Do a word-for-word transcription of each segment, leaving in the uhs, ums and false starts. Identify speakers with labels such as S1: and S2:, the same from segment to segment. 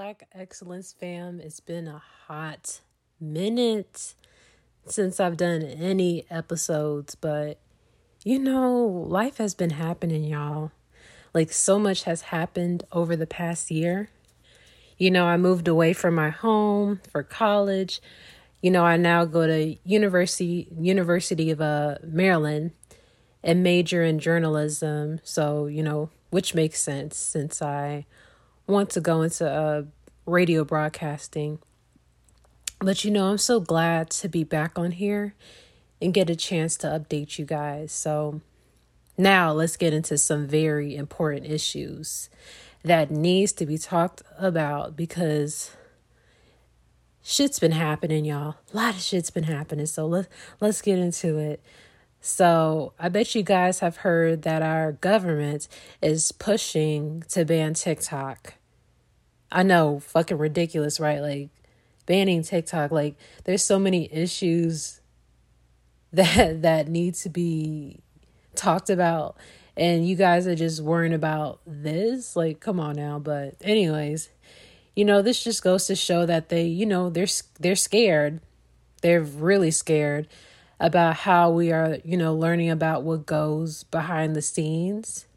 S1: Black Excellence fam? It's been a hot minute since I've done any episodes, but you know, life has been happening, y'all. Like, so much has happened over the past year. You know, I moved away from my home for college. You know, I now go to University University of uh, Maryland and major in journalism. So, you know, which makes sense since I want to go into uh, radio broadcasting. But, you know, I'm so glad to be back on here and get a chance to update you guys. So now let's get into some very important issues that needs to be talked about because shit's been happening, y'all. A lot of shit's been happening. So let's let's get into it. So I bet you guys have heard that our government is pushing to ban TikTok. I know, fucking ridiculous, right? Like, banning TikTok, like, there's so many issues that that need to be talked about, and you guys are just worrying about this. Like, come on now. But anyways, you know, this just goes to show that they, you know, they're they're scared. They're really scared about how we are, you know, learning about what goes behind the scenes.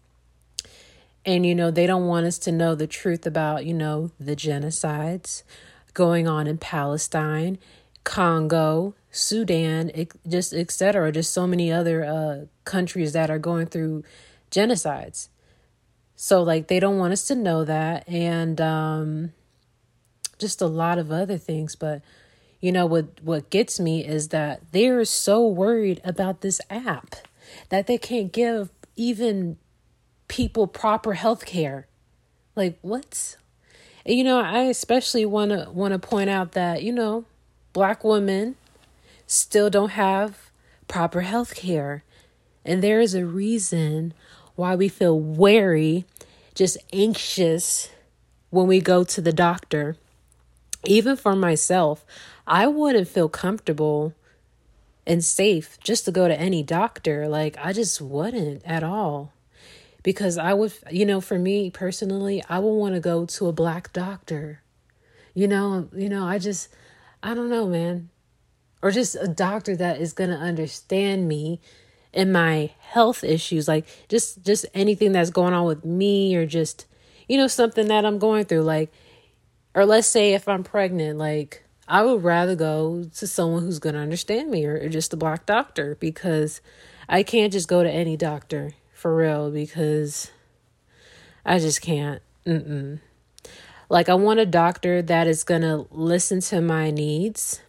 S1: And, you know, they don't want us to know the truth about, you know, the genocides going on in Palestine, Congo, Sudan, it, just et cetera. Just so many other uh, countries that are going through genocides. So, like, they don't want us to know that, and um, just a lot of other things. But, you know, what what gets me is that they're so worried about this app that they can't give even people proper health care. Like, what? And, you know, I especially want to want to point out that, you know, Black women still don't have proper health care. And there is a reason why we feel wary, just anxious when we go to the doctor. Even for myself, I wouldn't feel comfortable and safe just to go to any doctor. Like, I just wouldn't at all. Because I would, you know, for me personally, I would want to go to a Black doctor. You know, you know, I just, I don't know, man. Or just a doctor that is going to understand me and my health issues. Like, just, just anything that's going on with me, or just, you know, something that I'm going through. Like, or let's say if I'm pregnant, like, I would rather go to someone who's going to understand me, or, or just a Black doctor, because I can't just go to any doctor. For real, because I just can't. Mm-mm. Like, I want a doctor that is going to listen to my needs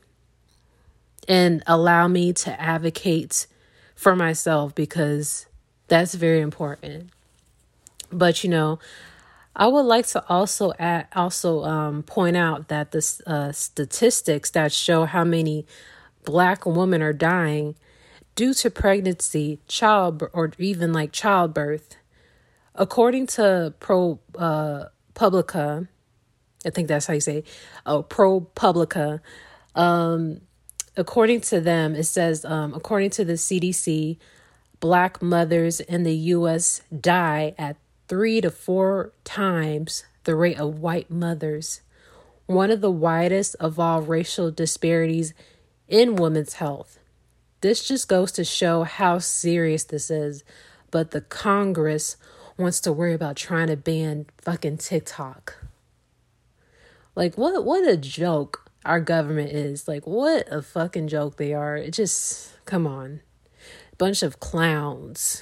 S1: and allow me to advocate for myself, because that's very important. But, you know, I would like to also add, also um, point out that the uh, statistics that show how many Black women are dying due to pregnancy, child, or even like childbirth, according to Pro uh, Publica, I think that's how you say, oh, Pro Publica. Um, according to them, it says, um, according to the C D C, Black mothers in the U S die at three to four times the rate of white mothers. One of the widest of all racial disparities in women's health. This just goes to show how serious this is. But the Congress wants to worry about trying to ban fucking TikTok. Like, what what a joke our government is. Like, what a fucking joke they are. It just, come on. Bunch of clowns.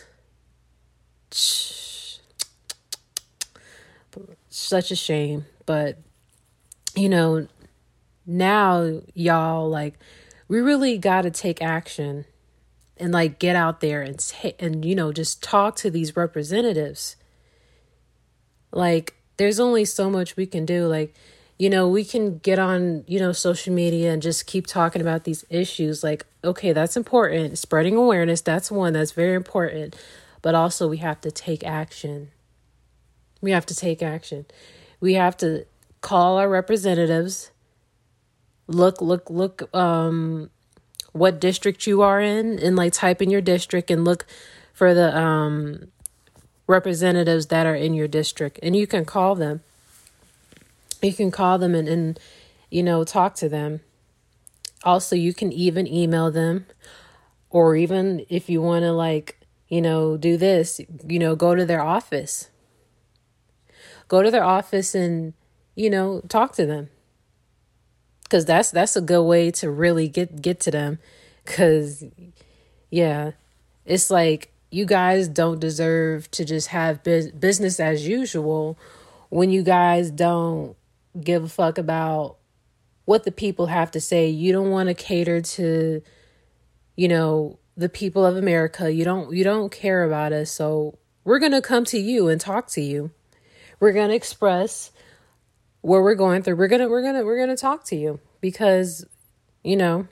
S1: Such a shame. But, you know, now y'all, like, we really got to take action and, like, get out there and, t- and, you know, just talk to these representatives. Like, there's only so much we can do. Like, you know, we can get on, you know, social media and just keep talking about these issues. Like, okay, that's important. Spreading awareness, that's one that's very important. But also we have to take action. We have to take action. We have to call our representatives. Look, look, look, um, what district you are in, and like type in your district and look for the um, representatives that are in your district, and you can call them You can call them and, and you know, talk to them. Also, you can even email them, or even if you want to, like, you know, do this, you know, go to their office. Go to their office and, you know, talk to them. Because that's that's a good way to really get, get to them. Because, yeah, it's like you guys don't deserve to just have bu- business as usual when you guys don't give a fuck about what the people have to say. You don't want to cater to, you know, the people of America. You don't you don't care about us. So we're going to come to you and talk to you. We're going to express what we're going through. We're going to we're going to we're going to talk to you because, you know,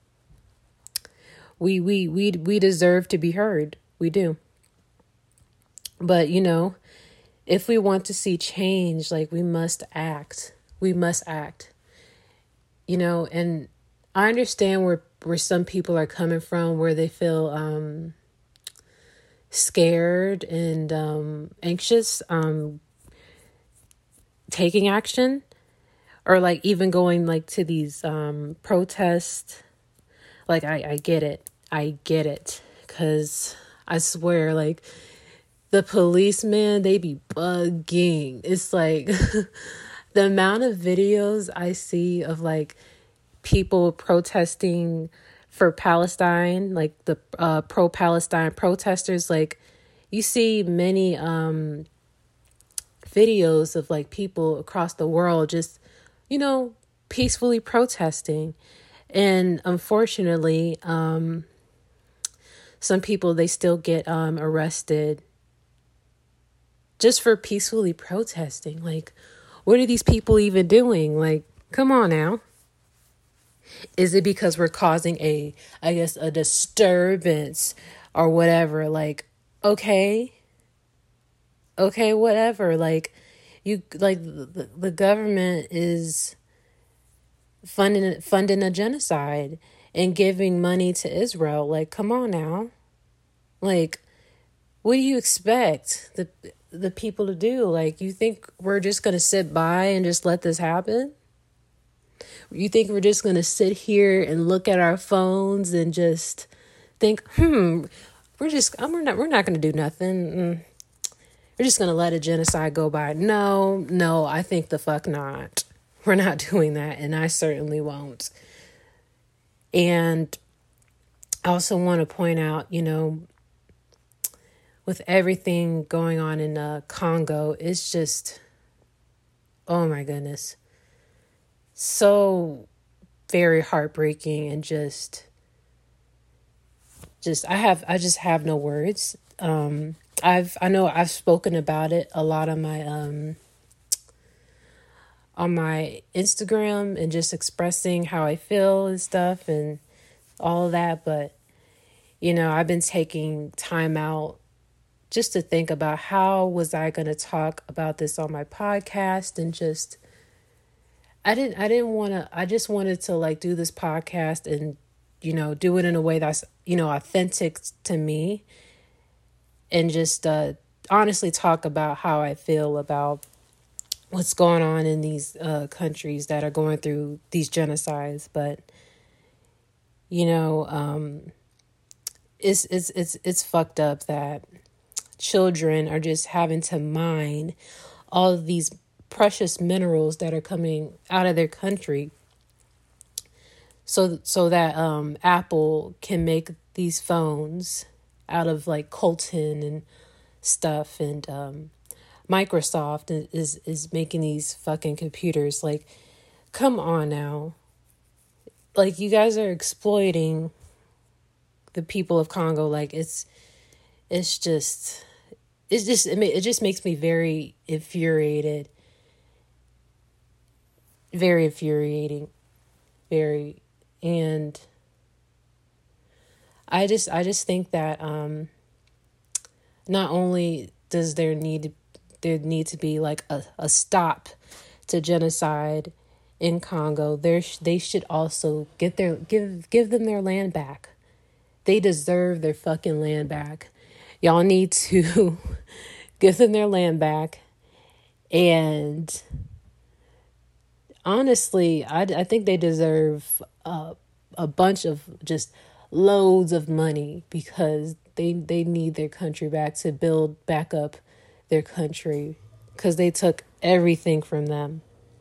S1: we we we we deserve to be heard. We do. But, you know, if we want to see change, like, we must act. We must act. You know, and I understand where where some people are coming from, where they feel um, scared and um, anxious, um, taking action, or like even going like to these um, protests. Like, I, I get it. I get it. Because I swear, like, the policemen, they be bugging. It's like the amount of videos I see of like people protesting for Palestine, like the uh, pro-Palestine protesters. Like, you see many um, videos of like people across the world just, you know, peacefully protesting. And unfortunately, um, some people, they still get um, arrested just for peacefully protesting. Like, what are these people even doing? Like, come on now. Is it because we're causing a, I guess, a disturbance or whatever? Like, okay, okay, whatever. Like, you, like, the, the government is funding funding a genocide and giving money to Israel. Like, come on now. Like, what do you expect the the people to do? Like, you think we're just gonna sit by and just let this happen? You think we're just going to sit here and look at our phones and just think, hmm, we're just, we're not, we're not going to do nothing. Mm. We're just going to let a genocide go by. No, no, I think the fuck not. We're not doing that. And I certainly won't. And I also want to point out, you know, with everything going on in uh, Congo, it's just, oh my goodness. So very heartbreaking and just, just, I have, I just have no words. Um, I've, I know I've spoken about it a lot on my, um, on my Instagram and just expressing how I feel and stuff and all of that. But, you know, I've been taking time out just to think about how was I going to talk about this on my podcast, and just, I didn't, I didn't want to, I just wanted to like do this podcast and, you know, do it in a way that's, you know, authentic to me, and just uh, honestly talk about how I feel about what's going on in these uh, countries that are going through these genocides. But, you know, um, it's, it's, it's, it's fucked up that children are just having to mine all of these precious minerals that are coming out of their country, so so that um, Apple can make these phones out of like coltan and stuff, and um, Microsoft is is making these fucking computers. Like, come on now, like, you guys are exploiting the people of Congo. Like, it's it's just it's just it, it just makes me very infuriated. Very infuriating, very, and I just, I just think that um, not only does there need there need to be like a, a stop to genocide in Congo, there they should also get their give give them their land back. They deserve their fucking land back. Y'all need to give them their land back and honestly, I, I think they deserve uh, a bunch of just loads of money because they they need their country back to build back up their country because they took everything from them.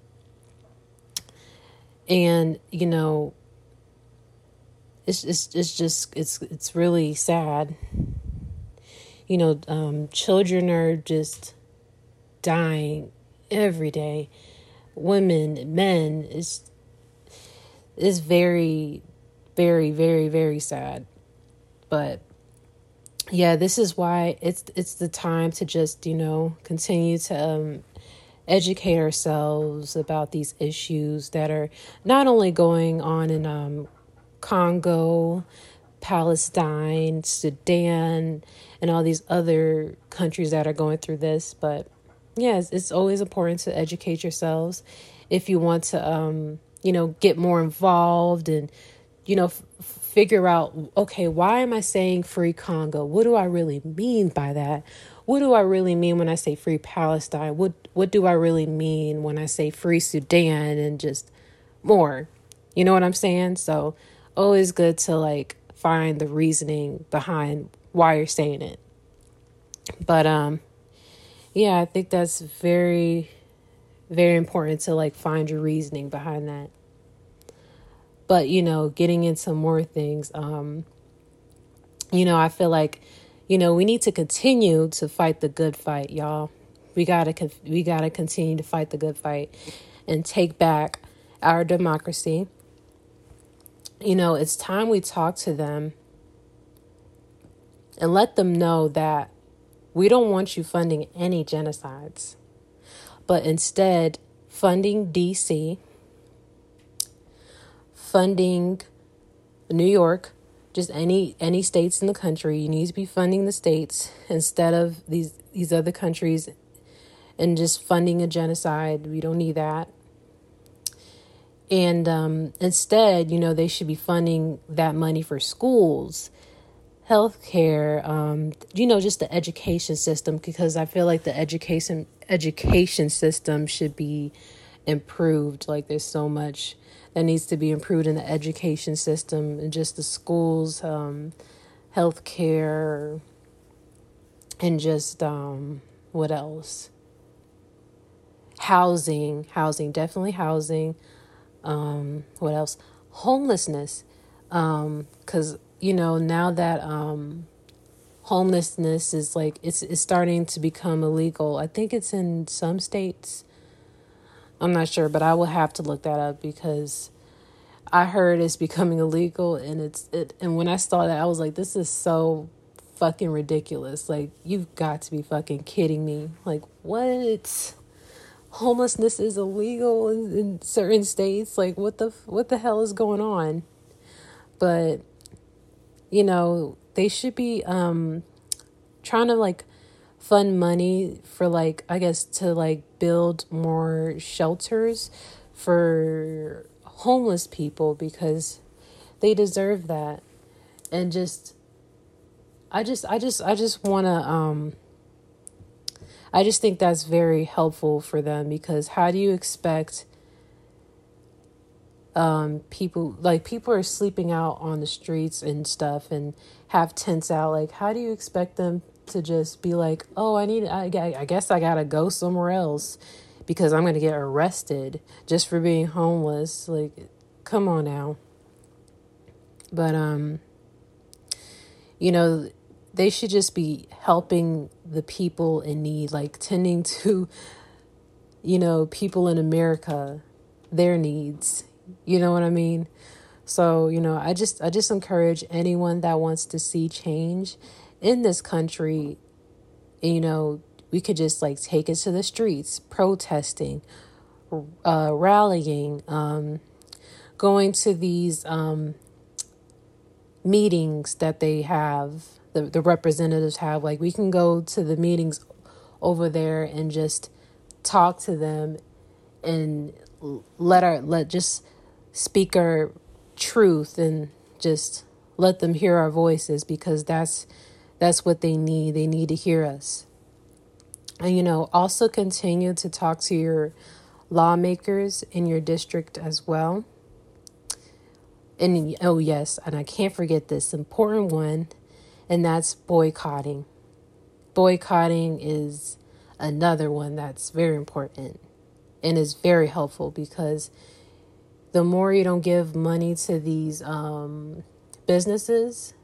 S1: And you know, it's it's it's just it's it's really sad. You know, um, children are just dying every day. Women, men, is is very, very, very, very sad. But yeah, this is why it's it's the time to just, you know, continue to um, educate ourselves about these issues that are not only going on in um, Congo, Palestine, Sudan, and all these other countries that are going through this. But yes, it's always important to educate yourselves if you want to, um, you know, get more involved and, you know, f- figure out, okay, why am I saying free Congo? What do I really mean by that? What do I really mean when I say free Palestine? What what do I really mean when I say free Sudan and just more? You know what I'm saying? So always good to like find the reasoning behind why you're saying it. But um yeah, I think that's very, very important to like find your reasoning behind that. But, you know, getting into more things, um, you know, I feel like, you know, we need to continue to fight the good fight, y'all. We gotta, con- we gotta continue to fight the good fight and take back our democracy. You know, it's time we talk to them and let them know that we don't want you funding any genocides, but instead funding D C, funding New York, just any any states in the country. You need to be funding the states instead of these these other countries and just funding a genocide. We don't need that. And um, instead, you know, they should be funding that money for schools, healthcare, um, you know, just the education system, because I feel like the education education system should be improved. Like there's so much that needs to be improved in the education system and just the schools, um, healthcare, and just um, what else? Housing, housing, definitely housing. Um, what else? Homelessness, because um, you know now that um, homelessness is like it's it's starting to become illegal. I think it's in some states. I'm not sure, but I will have to look that up because I heard it's becoming illegal, and it's it. And when I saw that, I was like, "This is so fucking ridiculous! Like, you've got to be fucking kidding me! Like, what? Homelessness is illegal in, in certain states? Like, what the what the hell is going on?" But you know, they should be um trying to like fund money for like I guess to like build more shelters for homeless people because they deserve that. And just I just I just I just want to um I just think that's very helpful for them because how do you expect um people like people are sleeping out on the streets and stuff and have tents out, like how do you expect them to just be like, oh, I need I, I guess I gotta go somewhere else because I'm gonna get arrested just for being homeless? Like, come on now. But um you know, they should just be helping the people in need, like tending to, you know, people in America, their needs. You know what I mean? So, you know, I just I just encourage anyone that wants to see change in this country, you know, we could just like take it to the streets, protesting, uh, rallying, um, going to these um, meetings that they have, the, the representatives have. Like we can go to the meetings over there and just talk to them and let our let just speak our truth and just let them hear our voices because that's that's what they need. They need to hear us. And you know, also continue to talk to your lawmakers in your district as well. And oh, yes, and I can't forget this important one, and that's boycotting. Boycotting is another one that's very important and is very helpful, because the more you don't give money to these um, businesses,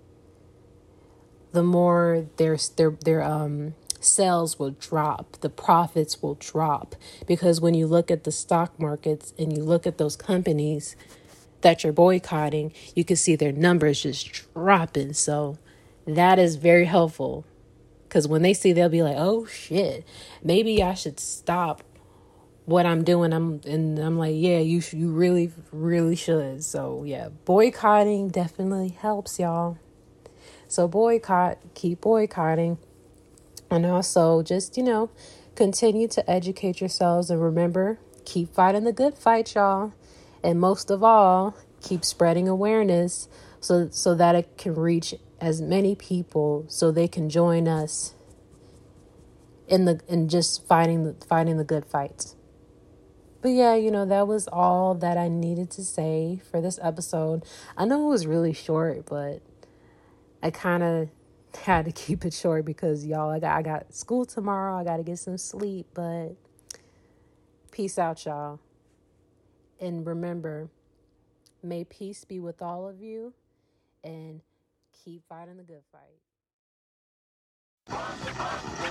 S1: the more their their their um sales will drop, the profits will drop. Because when you look at the stock markets and you look at those companies that you're boycotting, you can see their numbers just dropping. So that is very helpful, because when they see, they'll be like, oh shit, maybe I should stop what I'm doing. I'm and I'm like, yeah, you should, you really, really should. So yeah, boycotting definitely helps, y'all. So boycott, keep boycotting. And also just, you know, continue to educate yourselves, and remember, keep fighting the good fight, y'all. And most of all, keep spreading awareness so so that it can reach as many people, so they can join us in the in just fighting the fighting the good fights. But yeah, you know, that was all that I needed to say for this episode. I know it was really short, but I kind of had to keep it short because, y'all, I got, I got school tomorrow. I got to get some sleep, but peace out, y'all. And remember, may peace be with all of you, and keep fighting the good fight.